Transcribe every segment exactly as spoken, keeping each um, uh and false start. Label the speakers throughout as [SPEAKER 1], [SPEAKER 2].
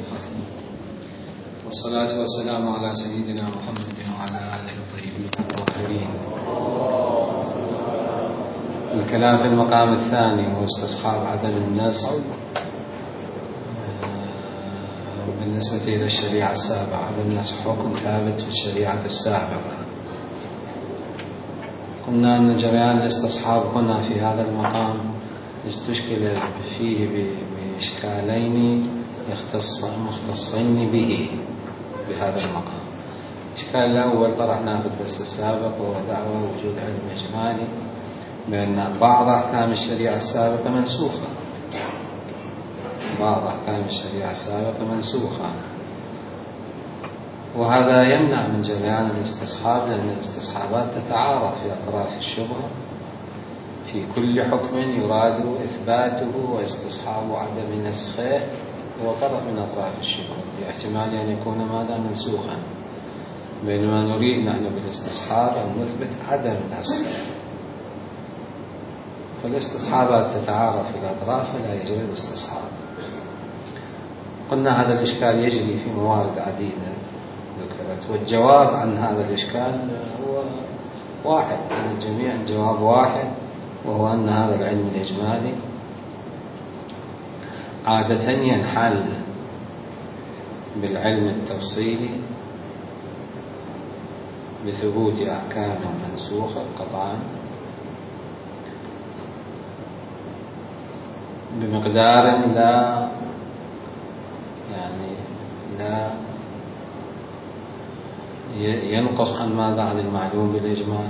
[SPEAKER 1] والصلاة والسلام على سيدنا محمد وعلى آله الطيبين الطاهرين. الكلام في المقام الثاني هو استصحاب عدم النسخ بالنسبة إلى الشريعة السابقة. عدم النسخ حكم ثابت في الشريعة السابقة. قلنا أن جريان الاستصحاب هنا في هذا المقام استشكل فيه بإشكالين مختصين به بهذا المقام. الإشكال الأول طرحناه في الدرس السابق، وهو دعوى وجود علم إجمالي بأن بعض أحكام الشريعة السابقة منسوخة بعض أحكام الشريعة السابقة منسوخة وهذا يمنع من جريان الاستصحاب، لأن الاستصحابات تتعارض في أطراف الشبهة. في كل حكم يراد إثباته واستصحاب عدم نسخه هو طرف من أطراف الشبهة، لاحتمال أن يكون ماذا منسوخا، بينما نريد نحن بالاستصحاب أن نثبت عدم نسخه. فالاستصحابات تتعارض في الأطراف فلا يجري الاستصحاب. قلنا هذا الإشكال يجري في موارد عديدة ذكرت، والجواب عن هذا الإشكال هو واحد عن الجميع. الجواب واحد، وهو أن هذا العلم الإجمالي عادة ينحل بالعلم التفصيلي بثبوت أحكام منسوخة قطعا بمقدار لا يعني لا ينقص عن ماذا عن المعلوم بالإجمال،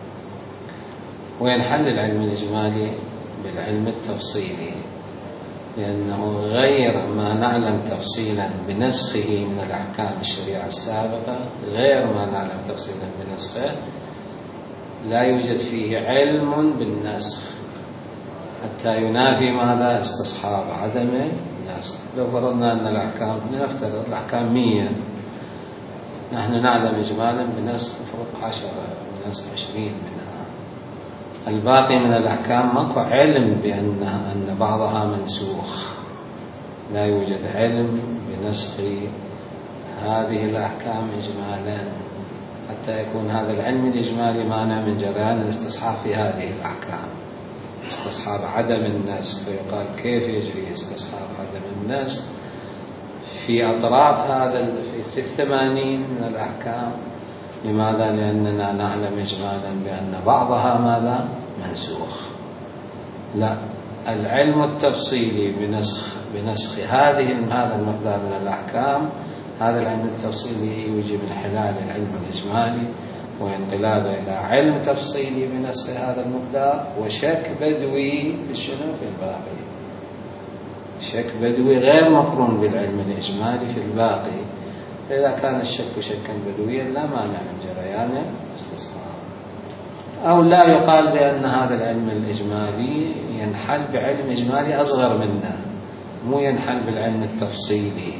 [SPEAKER 1] وينحل العلم الإجمالي بالعلم التفصيلي، لأنه غير ما نعلم تفصيلا بنسخه من الأحكام الشريعة السابقة، غير ما نعلم تفصيلا بنسخه لا يوجد فيه علم بالنسخ حتى ينافي ماذا استصحاب عدم النسخ. لو فرضنا أن الأحكام، لنفترض الأحكام مية، نحن نعلم إجمالا بنسخ فرق عشرة، بنسخ عشرين منها، الباقي من الأحكام ماكو علم بأنها أن بعضها منسوخ، لا يوجد علم بنسخ هذه الأحكام إجمالا حتى يكون هذا العلم الإجمالي مانع من جريان الاستصحاب في هذه الأحكام، استصحاب عدم النسخ. فيقال كيف يجري استصحاب عدم النسخ في أطراف هذا في الثمانين من الأحكام؟ لماذا؟ لأننا نعلم إجمالا بأن بعضها ماذا منسوخ. لا، العلم التفصيلي بنسخ بنسخ هذه هذا المقدار من الأحكام، هذا العلم التفصيلي يوجب انحلال العلم الإجمالي وانقلابه إلى علم تفصيلي بنسخ هذا المقدار، وشك بدوي في الشنو في الباقي، شك بدوي غير مقرون بالعلم الإجمالي في الباقي. إذا كان الشك شكا بدويا لا مانع من جريان الاستصحاب. أو لا يقال بأن هذا العلم الإجمالي ينحل بعلم إجمالي أصغر منه، مو ينحل بالعلم التفصيلي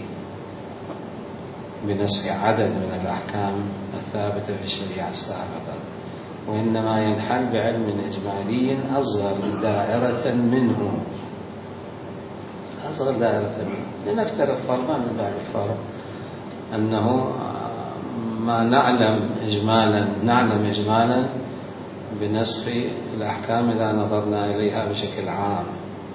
[SPEAKER 1] بنسخ عدد من الأحكام الثابتة في الشريعة السابقة، وإنما ينحل بعلم إجمالي أصغر دائرة منه، أصغر دائرة منه. لنفترض فرضا من باب الفرض أنه ما نعلم إجمالا نعلم إجمالا بنسخ الأحكام إذا نظرنا إليها بشكل عام،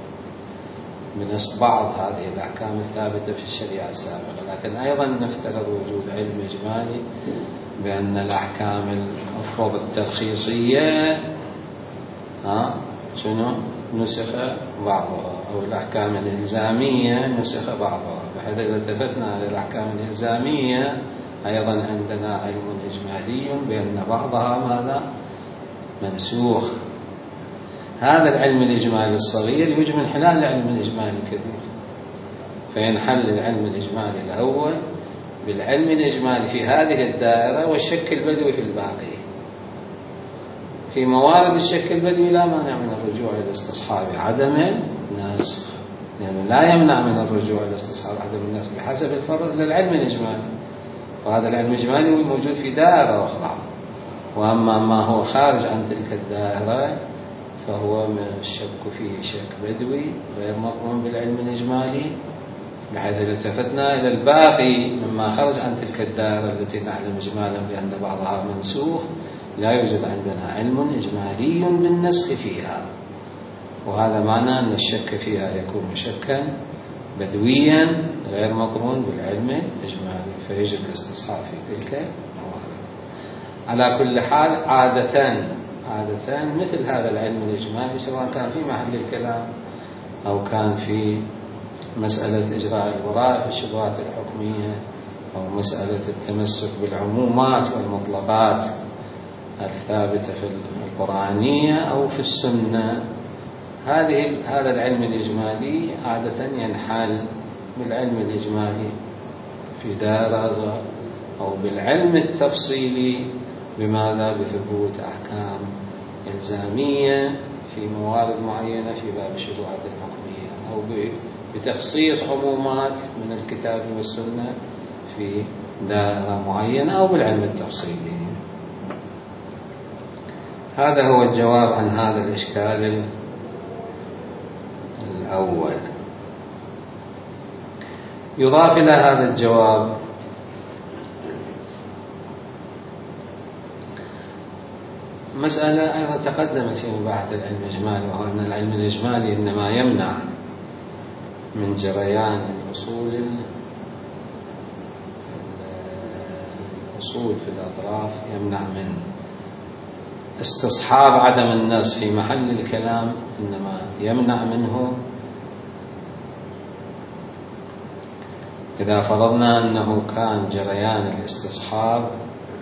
[SPEAKER 1] بنسخ بعض هذه الأحكام الثابتة في الشريعة السابقة، لكن أيضا نفترض وجود علم إجمالي بأن الأحكام المفروض الترخيصية ها شنو نسخ بعضها، أو الأحكام الإلزامية نسخ بعضها، بحيث إذا التفتنا على الأحكام الإلزامية أيضا عندنا علم إجمالي بأن بعضها ماذا منسوخ. هذا العلم الإجمالي الصغير يوجب انحلال العلم الإجمالي الكبير، فينحل العلم الإجمالي الأول بالعلم الإجمالي في هذه الدائرة والشك البدوي في الباقي. في موارد الشك البدوي لا مانع من الرجوع إلى استصحاب عدم النسخ، يعني لا يمنع من الرجوع إلى استصحاب عدم النسخ بحسب الفرض للعلم الإجمالي، وهذا العلم الإجمالي موجود في دائرة أخرى. وأما ما هو خارج عن تلك الدائرة فهو الشك فيه شك بدوي غير مقرون بالعلم الإجمالي، بحيث إذا التفتنا إلى الباقي مما خرج عن تلك الدائرة التي نعلم إجمالا بأن بعضها منسوخ، لا يوجد عندنا علم إجمالي بالنسخ فيها، وهذا معنى أن الشك فيها يكون شكا بدويا غير مقرون بالعلم الإجمالي، فيجب الاستصحاب في تلك الموارد. على كل حال عادة عادة مثل هذا العلم الإجمالي سواء كان في محل الكلام أو كان في مسألة إجراء الوراء في الشبهات الحكمية أو مسألة التمسك بالعمومات والمطلقات الثابتة في القرآنية أو في السنة، هذه هذا العلم الإجمالي عادة ينحل بالعلم الإجمالي في دائرة أو بالعلم التفصيلي، بماذا؟ بثبوت أحكام إلزامية في موارد معينة في باب الشبهات الحكمية، أو بتخصيص عمومات من الكتاب والسنة في دائرة معينة، أو بالعلم التفصيلي. هذا هو الجواب عن هذا الإشكال الأول. يضاف إلى هذا الجواب مسألة أيضا تقدمت في مباحث العلم الإجمالي، وهو أن العلم الإجمالي إنما يمنع من جريان الأصول الأصول في الأطراف، يمنع من استصحاب عدم النص في محل الكلام، إنما يمنع منه إذا فرضنا أنه كان جريان الاستصحاب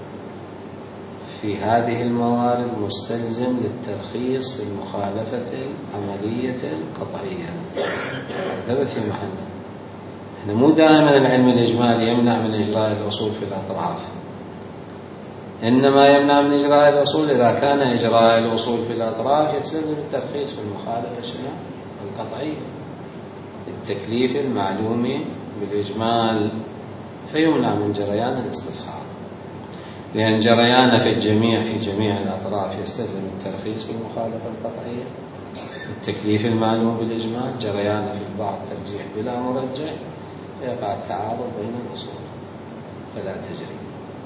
[SPEAKER 1] في هذه الموارد مستلزم للترخيص في المخالفة العملية القطعية. ثبت في محله. احنا مو دائما العلم الإجمالي يمنع من إجراء الأصول في الأطراف، إنما يمنع من إجراء الأصول إذا كان إجراء الأصول في الأطراف يستلزم الترخيص في المخالفة القطعية، التكليف المعلوم بالإجمال، فيمنع من جريان الاستصحاب، لأن جريان في الجميع في جميع الأطراف يستلزم الترخيص في المخالفة القطعية، التكليف المعلوم بالإجمال، جريان في البعض ترجيح بلا مرجح، فيقع التعارض بين الأصول فلا تجري.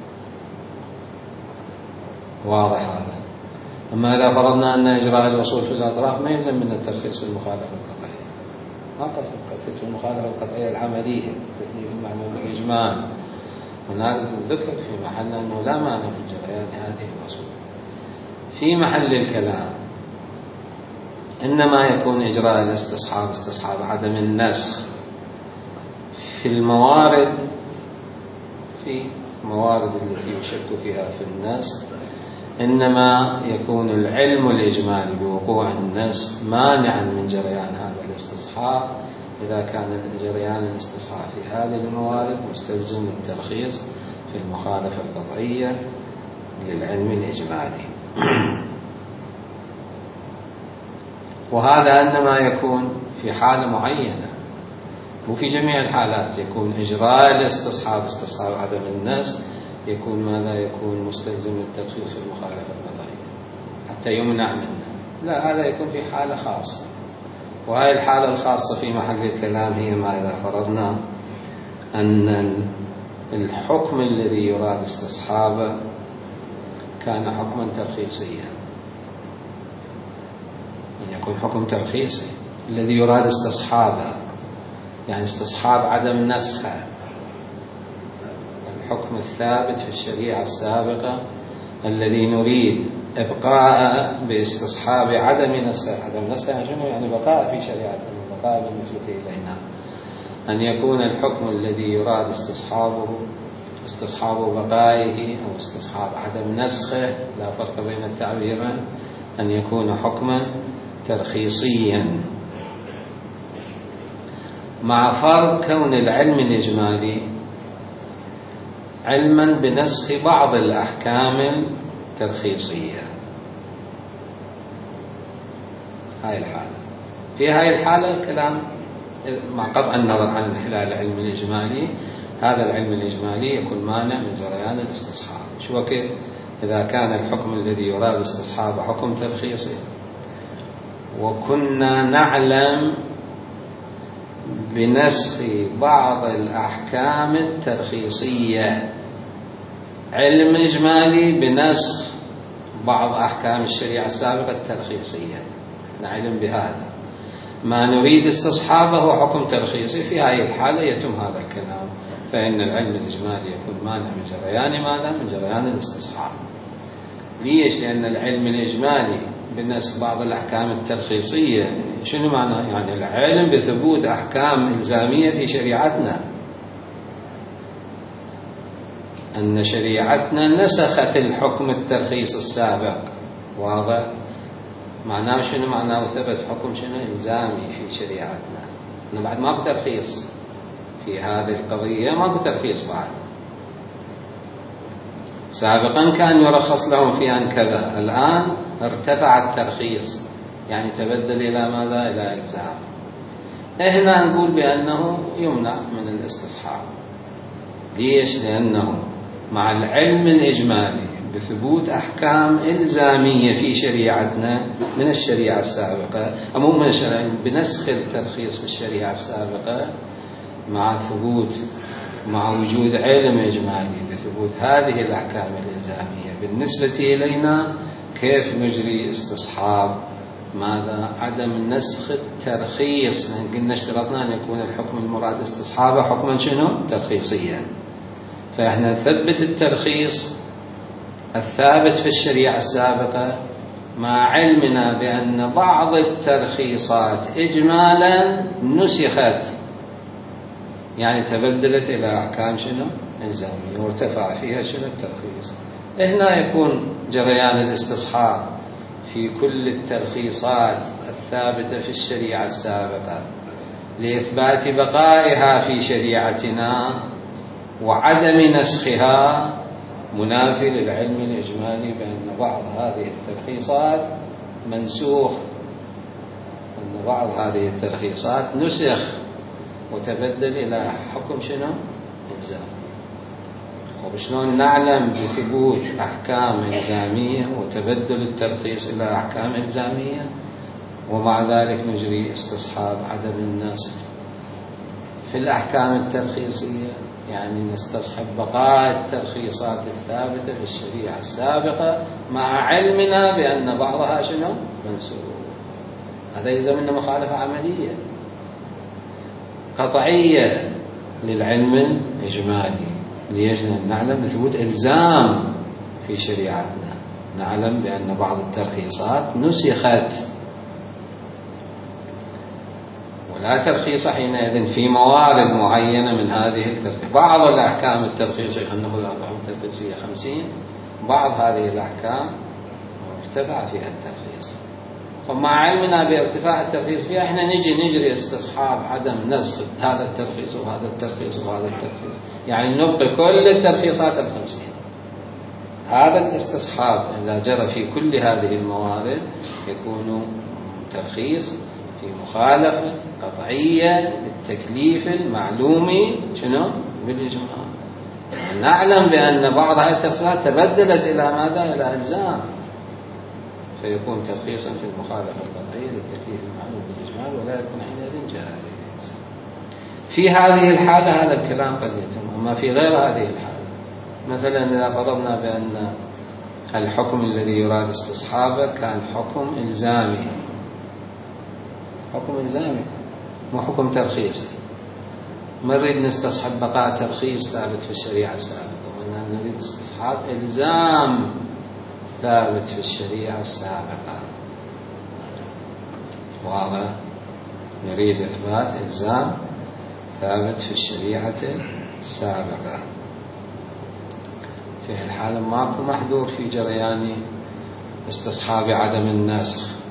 [SPEAKER 1] واضح هذا؟ أما إذا فرضنا أن إجراء الأصول في الأطراف ما يلزم من الترخيص في المخالفة القطعية، ما قصد الترخيص في المخالفة القطعية العملية، التكليف المعلوم بالإجمال، هناك ذكر في محل أنه لا مانع من جريان هذه الأصول. في محل الكلام إنما يكون إجراء الاستصحاب استصحاب عدم النسخ في الموارد، في موارد التي يشك فيها في النسخ، إنما يكون العلم الإجمالي بوقوع النسخ مانعا من جريان هذا الاستصحاب إذا كان جريان الاستصحاب في هذه الموارد مستلزم للترخيص في المخالفة القطعية للعلم الإجمالي. وهذا إنما يكون في حالة معينة، وفي جميع الحالات يكون إجراء الاستصحاب استصحاب عدم النسخ يكون ماذا؟ يكون مستلزم للترخيص في المخالفة القطعية حتى يمنع منه. لا، هذا يكون في حالة خاصة، وهذه الحالة الخاصة في محل الكلام هي ما إذا فرضنا أن الحكم الذي يراد استصحابه كان حكما ترخيصيا، أن يكون حكم ترخيصي الذي يراد استصحابه، يعني استصحاب عدم نسخه، الحكم الثابت في الشريعة السابقة الذي نريد إبقاء باستصحاب عدم نسخه. عدم نسخه يعني شنو؟ يعني بقاء في شريعتنا، بقاء بالنسبة إلينا، أن يكون الحكم الذي يراد استصحابه استصحاب بقائه أو استصحاب عدم نسخه، لا فرق بين التعبيرين، أن يكون حكما ترخيصيا، مع فرق كون العلم الإجمالي علما بنسخ بعض الأحكام الترخيصية. هاي الحالة، في هاي الحالة كلام مع قطع النظر عن انحلال العلم الإجمالي، هذا العلم الإجمالي يكون مانع من جريان الاستصحاب. شو وقت؟ إذا كان الحكم الذي يراد استصحابه حكم ترخيصي، وكنا نعلم بنسخ بعض الأحكام الترخيصية. علم إجمالي بنسخ بعض أحكام الشريعة السابقة الترخيصية، نعلم بهذا. ما نريد استصحابه حكم ترخيصي، في هذه الحالة يتم هذا الكلام، فإن العلم الإجمالي يكون مانع من جريان ماذا؟ من جريان الاستصحاب. ليش؟ لأن العلم الإجمالي بنسخ بعض الأحكام الترخيصية شنو معنى؟ يعني العلم بثبوت أحكام إلزامية في شريعتنا، أن شريعتنا نسخت الحكم الترخيص السابق. واضح؟ معناه شنو؟ معناه ثبت حكم شنو؟ إلزامي في شريعتنا. أنه بعد ماكو ترخيص في هذه القضية، ماكو ترخيص بعد. سابقا كان يرخص لهم في أن كذا، الآن ارتفع الترخيص، يعني تبدل إلى ماذا؟ إلى إلزام. هنا نقول بأنه يمنع من الاستصحاب. ليش؟ لأنه مع العلم الإجمالي بثبوت أحكام إلزامية في شريعتنا من الشريعة السابقة، أو من الشريعة بنسخ الترخيص في الشريعة السابقة، مع ثبوت مع وجود علم إجمالي بثبوت هذه الأحكام الإلزامية بالنسبة إلينا، كيف نجري استصحاب ماذا؟ عدم نسخ الترخيص. لأن قلنا اشترطنا أن يكون الحكم المراد استصحابه حكما شنو؟ ترخيصيا. فإحنا نثبت الترخيص الثابت في الشريعة السابقة مع علمنا بأن بعض الترخيصات إجمالا نسخت، يعني تبدلت إلى أحكام شنو؟ إلزامية، وارتفع فيها شنو؟ الترخيص. هنا يكون جريان الاستصحاب في كل الترخيصات الثابتة في الشريعة السابقة لإثبات بقائها في شريعتنا وعدم نسخها، منافي للعلم الإجمالي بأن بعض هذه الترخيصات منسوخ، أن بعض هذه الترخيصات نسخ وتبدل إلى حكم شنو؟ إلزام. وشلون نعلم بثبوت أحكام إلزامية وتبدل الترخيص إلى أحكام إلزامية ومع ذلك نجري استصحاب عدم النسخ في الأحكام الترخيصية؟ يعني نستصحب بقاء الترخيصات الثابتة في الشريعة السابقة مع علمنا بأن بعضها شنو؟ منسوخ. هذا يلزم منا مخالفة عملية قطعية للعلم الإجمالي. ليش؟ نعلم بثبوت إلزام في شريعتنا، نعلم بأن بعض الترخيصات نسخت، ولا ترخيص حينئذ في موارد معينة من هذه الترخيص. بعض الأحكام الترخيصية، خلينا نقول الأحكام الترخيصية خمسين، بعض هذه الأحكام ارتفع فيها الترخيص، ومع علمنا بارتفاع الترخيص فيها احنا نجي نجري استصحاب عدم نسخ هذا الترخيص وهذا الترخيص وهذا الترخيص، يعني نبقي كل الترخيصات الخمسين. هذا الاستصحاب إذا جرى في كل هذه الموارد يكون ترخيص في مخالفة قطعية للتكليف المعلوم شنو؟ بالإجماع. نعلم بأن بعض هذه الترخيصات تبدلت إلى ماذا؟ إلى إلزام، فيكون ترخيصا في المخالفة القطعية للتكليف المعلوم بالإجمال، ولا يكون حينئذ جائز. في هذه الحالة هذا الكلام قد يتم، أما في غير هذه الحالة، مثلا إذا فرضنا بأن الحكم الذي يراد استصحابه كان حكم إلزامي، حكم إلزامي مو حكم ترخيصي، ما نريد نستصحب بقاء ترخيص ثابت في الشريعة السابقة، وإنما نريد استصحاب إلزام ثابت في الشريعة السابقة. واضح؟ نريد إثبات إلزام ثابت في الشريعة السابقة. في الحالة ماكو محذور في جريان استصحاب عدم النسخ،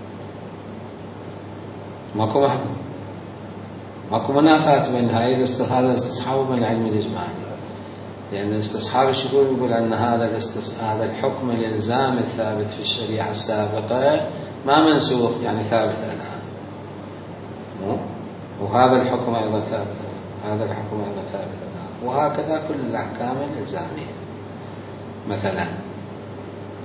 [SPEAKER 1] ماكو محذور، ماكو منافاة بين هذا الاستصحاب وبين العلم الإجمالي، لأن الاستصحاب الشكور يقول أن هذا هذا الحكم الإلزام الثابت في الشريعة السابقة ما منسوخ، يعني ثابت الآن، وهذا الحكم أيضا ثابت، هذا الحكم أيضا ثابت الآن، وهكذا كل الأحكام الإلزامية. مثلا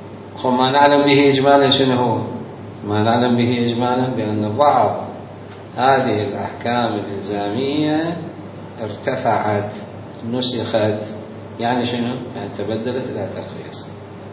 [SPEAKER 1] ما نعلم به إجمالا شنو هو؟ ما نعلم به إجمالا بأن بعض هذه الأحكام الإلزامية ارتفعت نسخت، يعني شنو؟ يعني تبدلت إلى ترخيص.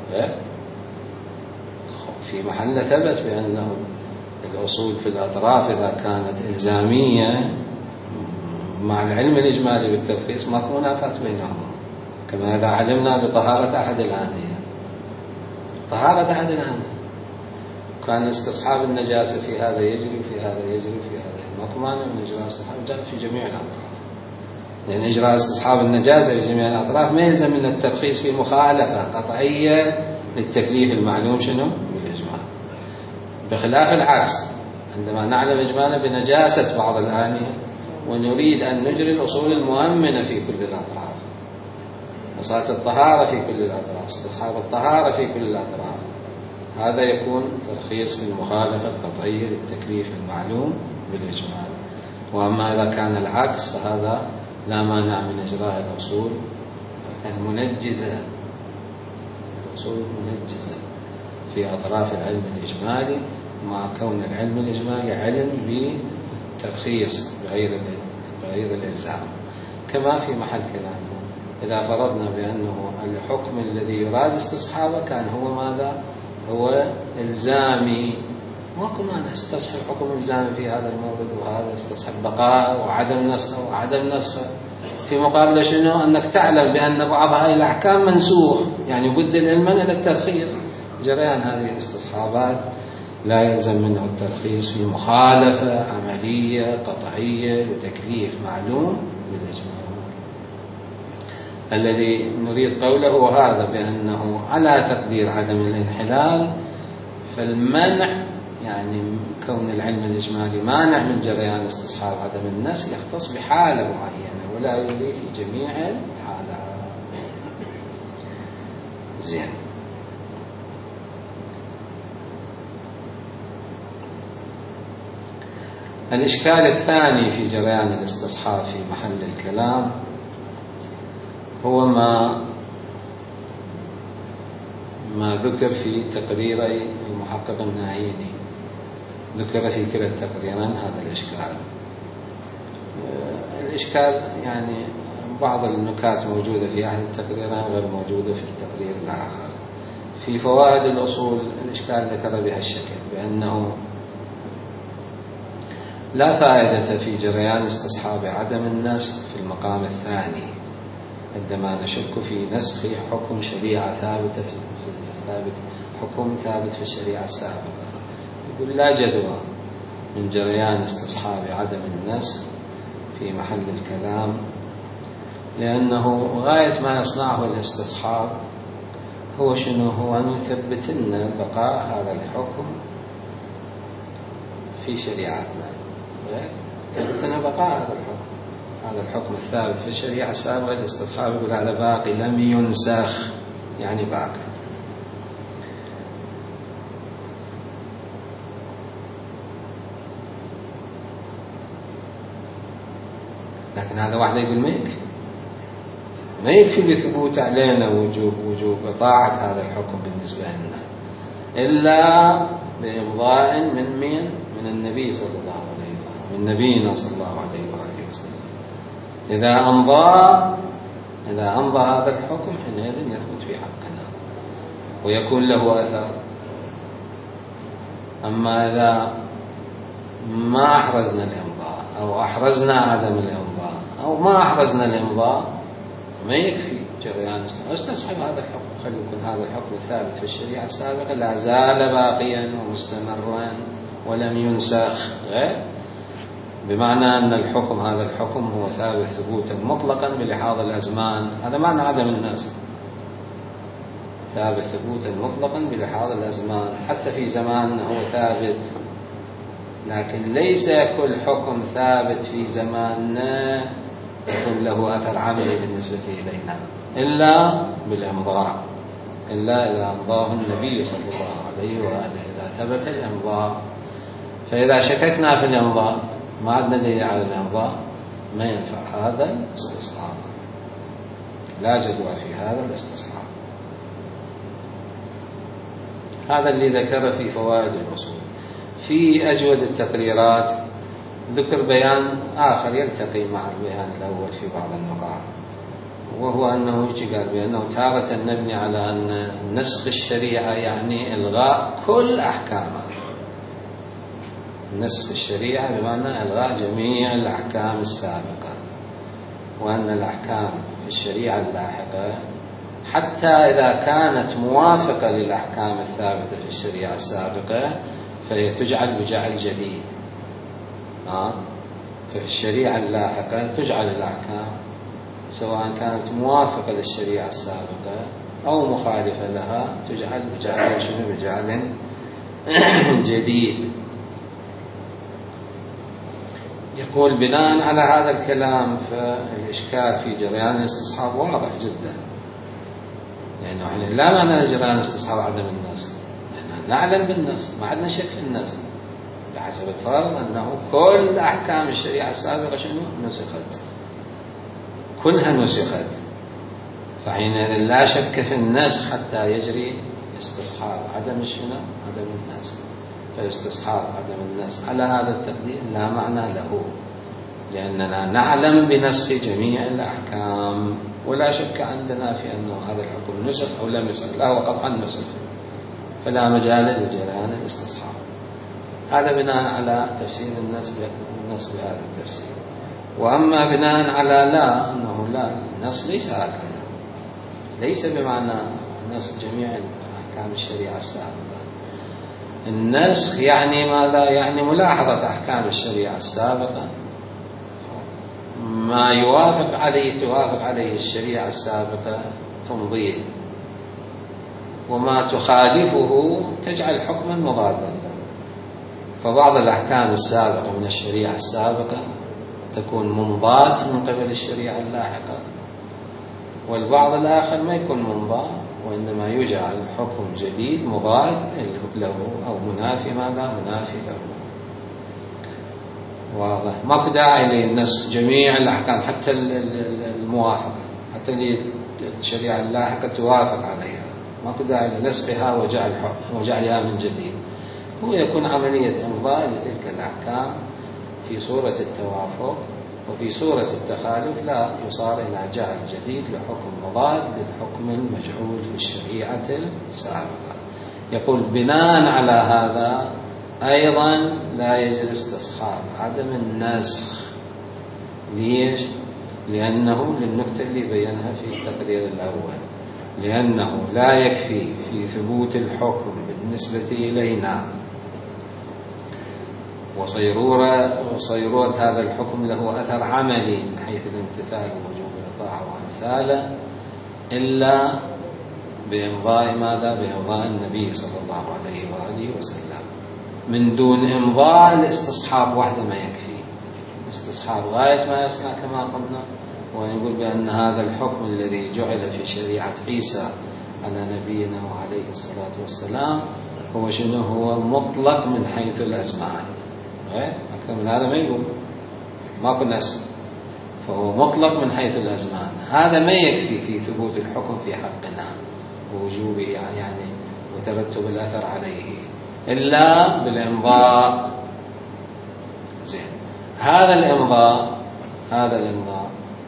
[SPEAKER 1] في محل ثبت بأنه الأصول في الأطراف إذا كانت إلزامية مع العلم الإجمالي بالترخيص ماكو منافاة بينهم، كما إذا علمنا بطهارة أحد الآنية. طهارة أحد الآنية كان استصحاب النجاسة في هذا يجري وفي هذا يجري وفي هذا، ماكو مانع من إجراء استصحاب النجاسة في جميع الأطراف، لأن يعني إجراء استصحاب النجاسة في جميع الأطراف ما يلزم من الترخيص في مخالفة قطعية للتكليف المعلوم شنو؟ بالإجمال. بخلاف العكس، عندما نعلم إجمالا بنجاسة بعض الآنية ونريد أن نجري الأصول المؤمنة في كل الأطراف، مسألة الطهارة في كل الأطراف، استصحاب الطهارة في كل الأطراف، هذا يكون ترخيص في المخالفة القطعية للتكليف المعلوم بالإجمال. وأما إذا كان العكس فهذا لا مانع من إجراء الأصول المنجزة، الأصول المنجزة في أطراف العلم الإجمالي، مع كون العلم الإجمالي علم بترخيص بغير بغير الإلزام. كما في محل كلامنا إذا فرضنا بأنه الحكم الذي يراد استصحابه كان هو ماذا؟ هو إلزامي، ماكو مانع استصحب حكم إلزامي في هذا المورد، وهذا استصحب بقاء وعدم نسخه وعدم نسخه، في مقابل شنو؟ أنك تعلم بأن بعض هذه الأحكام منسوخ، يعني يبدل علما إلى الترخيص. جريان هذه الاستصحابات لا يلزم منه الترخيص في مخالفة عملية قطعية لتكليف معلوم بالإجمال. الذي نريد قوله هذا بأنه على تقدير عدم الانحلال، فالمنع يعني كون العلم الإجمالي مانع من جريان استصحاب عدم النسخ يختص بحالة معينة ولا يلي في جميع الحالات. زين. الإشكال الثاني في جريان الاستصحاب في محل الكلام هو ما ما ذكر في تقريري المحقق الناهيني، ذكر في كلا التقريرين هذا الإشكال. الإشكال يعني بعض النكات موجودة في أحد التقريرين غير موجودة في التقرير الآخر. في فوائد الأصول الإشكال ذكر بها الشكل بأنه لا فائدة في جريان استصحاب عدم النسخ في المقام الثاني عندما نشك في نسخ حكم شريعة ثابتة في ثابت حكم ثابت في الشريعة السابقة. يقول لا جدوى من جريان استصحاب عدم النسخ في محل الكلام، لأنه غاية ما يصنعه الاستصحاب هو شنو؟ هو أن يثبت لنا بقاء هذا الحكم في شريعتنا، يثبت لنا بقاء هذا الحكم هذا الحكم الثابت في الشريعة السابقة. الاستصحاب يقول هذا باقي لم ينسخ، يعني باقي. لكن هذا واحد يقول ما يكفي ما يكفي بثبوت علينا وجوب وجوب إطاعة هذا الحكم بالنسبة لنا إلا بإمضاء من مين؟ من النبي صلى الله عليه وسلم، من نبينا صلى الله عليه وآله وسلم. إذا أمضى إذا أمضى هذا الحكم حينئذ يثبت في حقنا ويكون له أثر. أما إذا ما أحرزنا الإمضاء أو أحرزنا عدم الإمضاء أو ما أحرزنا الإمضاء ما يكفي جريان استصحب هذا الحكم. خلي يكون هذا الحكم الثابت في الشريعة السابقة لا زال باقيا ومستمرا ولم ينسخ، غير بمعنى أن الحكم هذا الحكم هو ثابت ثبوتا مطلقا بلحاظ الأزمان. هذا معنى عدم النسخ، ثابت ثبوتا مطلقا بلحاظ الأزمان. حتى في زماننا هو ثابت، لكن ليس كل حكم ثابت في زماننا يكون له أثر عملي بالنسبة إلينا إلا بالإمضاء، إلا إذا أمضاه النبي صلى الله عليه وآله، إذا ثبت الإمضاء. فإذا شككنا في الإمضاء ما عندنا دليل على الإمضاء ما ينفع هذا الاستصحاب، لا جدوى في هذا الاستصحاب. هذا اللي ذكر في فوائد الأصول. في أجود التقريرات ذكر بيان آخر يلتقي مع البيان الأول في بعض النقاط، وهو أنه قال بأنه تارة نبني على أن نسخ الشريعة يعني إلغاء كل أحكامها. نسخ الشريعة بمعنى إلغاء جميع الأحكام السابقة، وأن الأحكام في الشريعة اللاحقة حتى إذا كانت موافقة للأحكام الثابتة في الشريعة السابقة فهي تجعل بجعل جديد. آه؟ ففي الشريعة اللاحقة تجعل الأحكام سواء كانت موافقة للشريعة السابقة أو مخالفة لها تجعل بجعل شنو بجعل جديد. يقول بناء على هذا الكلام فالإشكال في جريان الاستصحاب واضح جدا، لأنه يعني لا معنى لجريان الاستصحاب عدم النسخ، لأننا نعلم بالنسخ، ما عندنا شك في النسخ بحسب الفرض أنه كل أحكام الشريعة السابقة شنو نسخت، كلها نسخت، فحينئذ لا شك في النسخ حتى يجري استصحاب عدم شنو عدم النسخ. فالاستصحاب عدم النسخ على هذا التقدير لا معنى له، لأننا نعلم بنسخ جميع الأحكام ولا شك عندنا في أنه هذا الحكم نسخ أو لم ينسخ، لا هو قطعا نسخ، فلا مجال لجريان الاستصحاب. هذا بناء على تفسير النسخ بهذا التفسير. وأما بناء على لا أنه لا النسخ ليس هكذا، ليس بمعنى نسخ جميع أحكام الشريعة السابقة. النسخ يعني ماذا؟ يعني ملاحظة أحكام الشريعة السابقة، ما يوافق عليه توافق عليه الشريعة السابقة تمضيه، وما تخالفه تجعل حكما مضادا. فبعض الأحكام السابقة من الشريعة السابقة تكون ممضاة من قبل الشريعة اللاحقة، والبعض الآخر ما يكون ممضاة وإنما يجعل حكم جديد مضاد له أو منافي ماذا منافي له. واضح؟ ما داعي للنسخ جميع الأحكام حتى الموافقة، حتى اللي الشريعة اللاحقة توافق عليها ما داعي لنسخها وجعل حكم وجعلها من جديد. هو يكون عملية إمضاء لتلك الأحكام في صورة التوافق، وفي صورة التخالف لا يصار إلى جعل جديد لحكم مضاد للحكم المجعول في الشريعة السابقة. يقول بناء على هذا أيضا لا يجوز استصحاب عدم النسخ. ليش؟ لأنه للنقطة اللي بينها في التقرير الأول، لأنه لا يكفي في ثبوت الحكم بالنسبة إلينا وصيرورة وصيرورة هذا الحكم له أثر عملي من حيث الامتثال ووجوب الطاعة وأمثاله إلا بإمضاء ماذا؟ بإمضاء النبي صلى الله عليه وآله وسلم. من دون إمضاء الاستصحاب وحده ما يكفي، الاستصحاب غاية ما يصنع كما قلنا، ونقول بأن هذا الحكم الذي جعل في شريعة عيسى على نبينا وعليه الصلاة والسلام هو شنو؟ هو مطلق من حيث الأزمان، أكثر من هذا ما يقول، ما كنا نسأل، فهو مطلق من حيث الأزمان. هذا ما يكفي في ثبوت الحكم في حقنا ووجوبه يعني وترتب الأثر عليه إلا بالإمضاء. زين، هذا الإمضاء هذا الإمضاء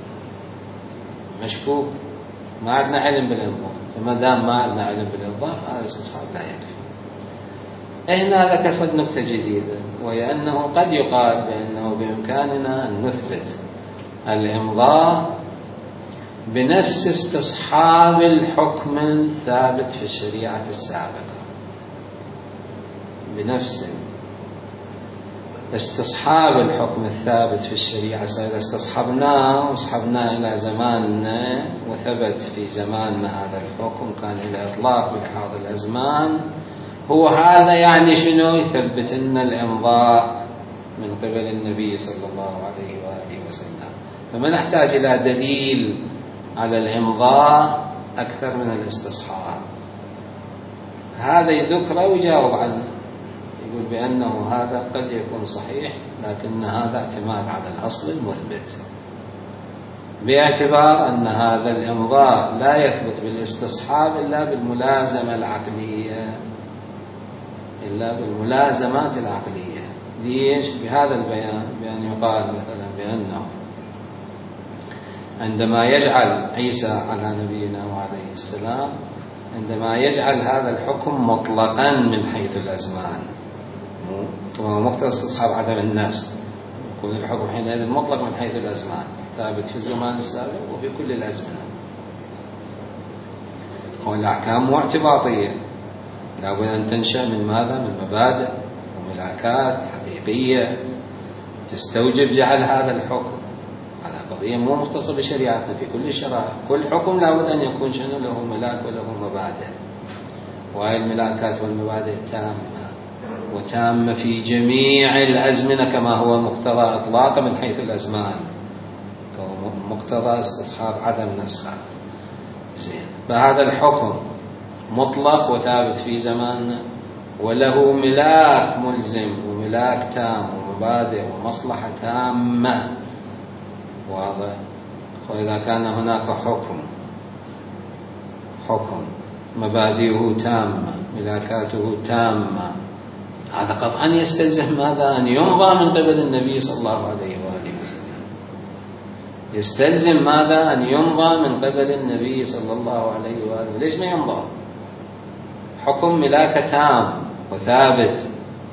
[SPEAKER 1] مشكوك، ما عندنا علم بالإمضاء، فما دام ما عندنا علم بالإمضاء فهذا الاستصحاب لا يكفي. هنا ذكرت نقطة جديدة، وهي أنه قد يقال بأنه بإمكاننا أن نثبت الإمضاء بنفس استصحاب الحكم الثابت في الشريعة السابقة، بنفس استصحاب الحكم الثابت في الشريعة السابقة. استصحبناه واسحبناه إلى زماننا وثبت في زماننا هذا الحكم، كان إلى إطلاق بلحاظ الأزمان. هو هذا يعني شنو؟ يثبت لنا الإمضاء من قبل النبي صلى الله عليه وآله وسلم، فما نحتاج إلى دليل على الإمضاء أكثر من الاستصحاب. هذا يذكره ويجاوب عنه، يقول بأنه هذا قد يكون صحيح، لكن هذا اعتماد على الأصل المثبت، باعتبار أن هذا الإمضاء لا يثبت بالاستصحاب إلا بالملازمة العقلية، إلا بالملازمات العقلية. ليش؟ بهذا البيان، بأن يقال مثلا بأنه عندما يجعل عيسى على نبينا وعليه السلام، عندما يجعل هذا الحكم مطلقا من حيث الأزمان، مقتضى استصحاب عدم النسخ، يكون الحكم حينئذ مطلق من حيث الأزمان، ثابت في الزمان السابق وفي كل الأزمنة. والأحكام مو اعتباطية، لابد أن تنشأ من ماذا؟ من مبادئ وملاكات حقيقية تستوجب جعل هذا الحكم. هذا قضية مو مختصة بشريعتنا، في كل الشرائع كل حكم لابد أن يكون شنو؟ له ملاك وله مبادئ، وهذه الملاكات والمبادئ تامة وتامة في جميع الأزمنة، كما هو مقتضى إطلاقا من حيث الأزمان، مقتضى استصحاب عدم نسخها. زين، فهذا الحكم مطلق وثابت في زماننا، وله ملاك ملزم وملاك تام ومبادئ ومصلحة تامة. واضح؟ وإذا كان هناك حكم حكم مبادئه تامة ملاكاته تامة، هذا قطعا يستلزم ماذا؟ أن يمضى من قبل النبي صلى الله عليه وآله وسلم. يستلزم ماذا؟ أن يمضى من قبل النبي صلى الله عليه وآله. ليش ما يمضى؟ حكم ملاك تام وثابت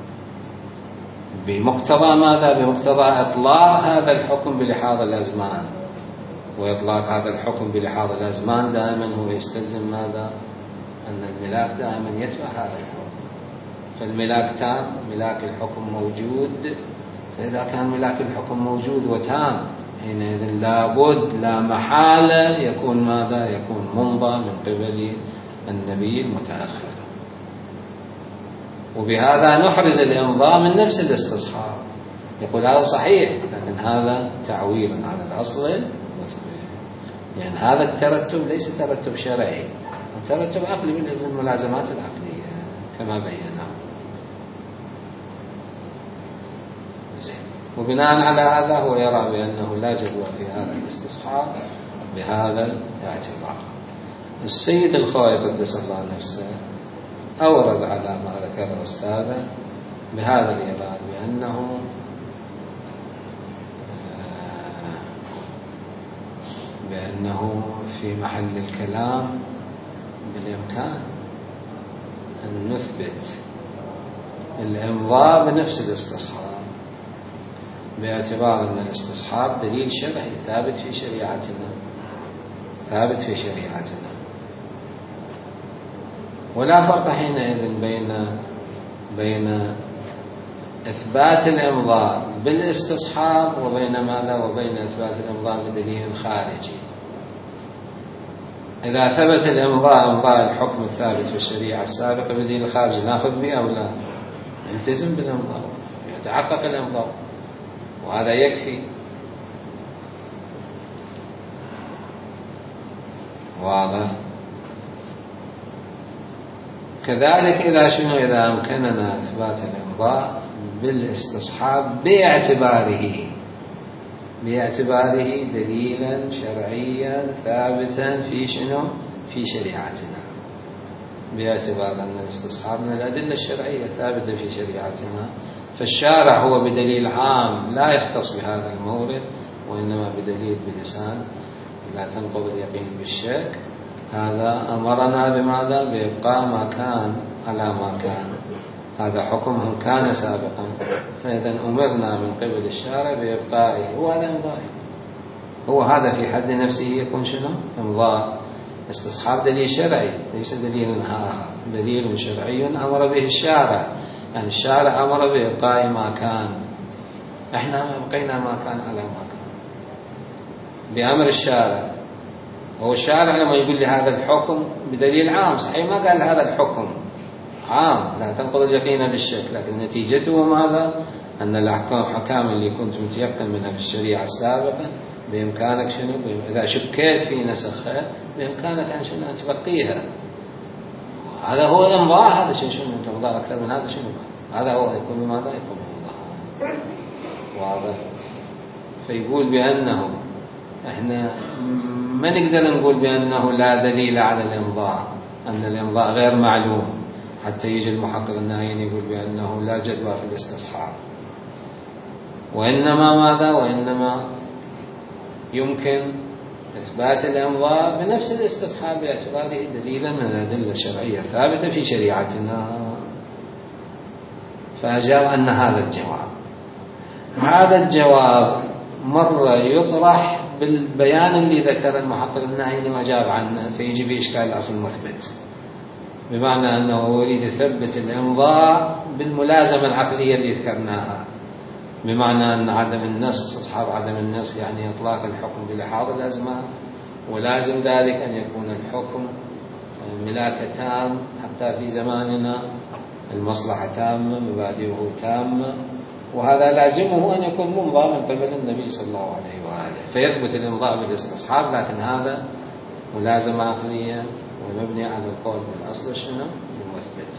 [SPEAKER 1] بمقتضى ماذا؟ بمقتضى إطلاق هذا الحكم بلحاظ الأزمان، وإطلاق هذا الحكم بلحاظ الأزمان دائما هو يستلزم ماذا؟ أن الملاك دائما يتبع هذا الحكم. فالملاك تام، ملاك الحكم موجود، فإذا كان ملاك الحكم موجود وتام حينئذ لابد لا محالة يكون ماذا؟ يكون ممضى من قبل النبي المتأخر. وبهذا نحرز الإمضاء من نفس الاستصحاب. يقول هذا صحيح، لكن هذا تعويل على الأصل المثبت، يعني هذا الترتب ليس ترتب شرعي، الترتب عقلي من الملازمات العقلية كما بينا. وبناء على هذا هو يرى بأنه لا جدوى في هذا الاستصحاب بهذا الاعتبار. السيد الخوئي قدس الله نفسه أورد على ما ذكره أستاذه بهذا الإيراد بأنه بأنه في محل الكلام بالإمكان أن نثبت الإمضاء بنفس الاستصحاب، باعتبار أن الاستصحاب دليل شرعي ثابت في شريعتنا ثابت في شريعتنا ولا فرق حينئذ بين بين إثبات الإمضاء بالاستصحاب وبين ماذا؟ وبين إثبات الإمضاء بدليل خارجي. إذا ثبت الإمضاء إمضاء الحكم الثابت في الشريعة السابقة بدليل خارجي نأخذ به أو لا؟ نلتزم بالإمضاء، يتحقق الإمضاء، وهذا يكفي. واضح؟ كذلك إذا شنو؟ إذا أمكننا إثبات الإمضاء بالاستصحاب باعتباره باعتباره دليلا شرعيا ثابتا في شنو؟ في شريعتنا، باعتبار أن الاستصحاب من الأدلة الشرعية الثابتة في شريعتنا، فالشارع هو بدليل عام لا يختص بهذا المورد، وإنما بدليل بلسان لا تنقض اليقين بالشك. هذا أمرنا بماذا؟ بإبقاء ما كان على ما كان، هذا حكمه كان سابقا، فإذا أمرنا من قبل الشارع بإبقائه، وهذا إمضاء، هو هذا في حد نفسه يكون شنو؟ إمضاء. استصحاب دليل شرعي ليس دليل آخر، دليل شرعي أمر به الشارع، يعني الشارع أمر بإبقاء ما كان، إحنا أبقينا ما كان على ما كان بأمر الشارع. هو الشارع لما يقول لي هذا الحكم بدليل عام، صحيح ما قال هذا الحكم عام لا تنقض اليقين بالشك، لكن نتيجته ماذا؟ أن الأحكام اللي كنت متيقن منها في الشريعة السابقة بإمكانك شنو؟ إذا شكيت في نسخها بإمكانك أن شنو؟ أن تبقيها. هذا هو الإمضاء، هذا شيء شنو؟ الإمضاء أكثر من هذا شنو؟ هذا هو يكون ماذا؟ يكون إمضاء. واضح؟ فيقول بأنه إحنا ما نقدر نقول بأنه لا دليل على الإمضاء، أن الإمضاء غير معلوم، حتى يجي المحقق النهائي يقول بأنه لا جدوى في الاستصحاب. وإنما ماذا؟ وإنما يمكن إثبات الإمضاء بنفس الاستصحاب باعتباره دليلا من الأدلة الشرعية الثابتة في شريعتنا. فأجاب أن هذا الجواب هذا الجواب مرة يطرح بالبيان اللي ذكر المحقق الناهيني وأجاب عنه، فيجي بإشكال الأصل المثبت، بمعنى أنه يريد يثبت الإمضاء بالملازمة العقلية اللي ذكرناها، بمعنى أن عدم النسخ استصحاب عدم النسخ يعني إطلاق الحكم بلحاظ الأزمان، ولازم ذلك أن يكون الحكم ملاك تام حتى في زماننا، المصلحة تامة مبادئه تامة، وهذا لازمه أن يكون ممضى من قبل النبي صلى الله عليه وآله، فيثبت الإمضاء بالاستصحاب، لكن هذا ملازمة عقلية ومبني على القول بالأصل شنو؟ المثبت.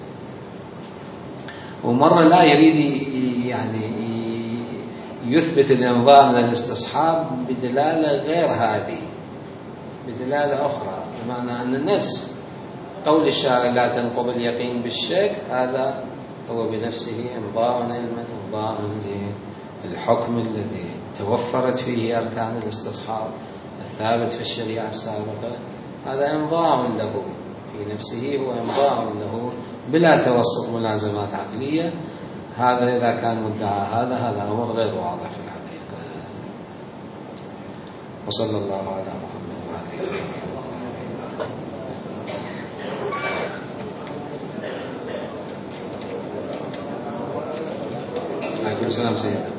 [SPEAKER 1] ومرة لا يريد يعني يثبت الإمضاء من الاستصحاب بدلالة غير هذه، بدلالة أخرى، بمعنى أن نفس قول الشارع لا تنقض اليقين بالشك، هذا هو بنفسه إمضاء علما، إمضاء للحكم الذي توفرت فيه أركان الاستصحاب الثابت في الشريعة السابقة، هذا إمضاء له في نفسه، هو إمضاء له بلا توسط ملازمات عقلية. هذا إذا كان مدعى هذا هذا أمر غير واضح في الحقيقة. وصلى الله على محمد وعلى آله وصحبه. عليكم السلام سيدنا.